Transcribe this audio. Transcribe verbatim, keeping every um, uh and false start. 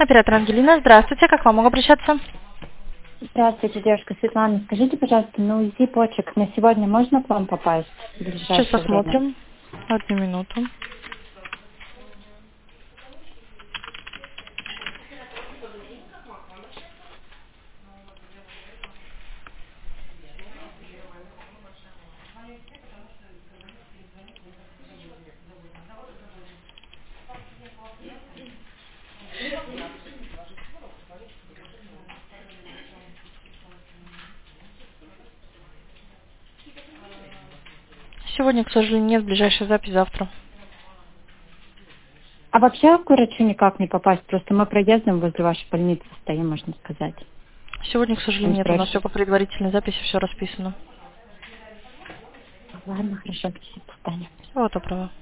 Оператор Ангелина, здравствуйте, как к вам могу обращаться? Здравствуйте, девушка Светлана. Скажите, пожалуйста, на УЗИ почек на сегодня можно к вам попасть в Сейчас ближайшее время? посмотрим. Одну минуту. Сегодня, к сожалению, нет, ближайшая запись завтра. А вообще к врачу никак не попасть, просто мы проездом возле вашей больницы стоим, можно сказать. Сегодня, к сожалению, Он нет, у нас все спрашивает. по предварительной записи, все расписано. Ладно, хорошо, до свидания. Всего доброго.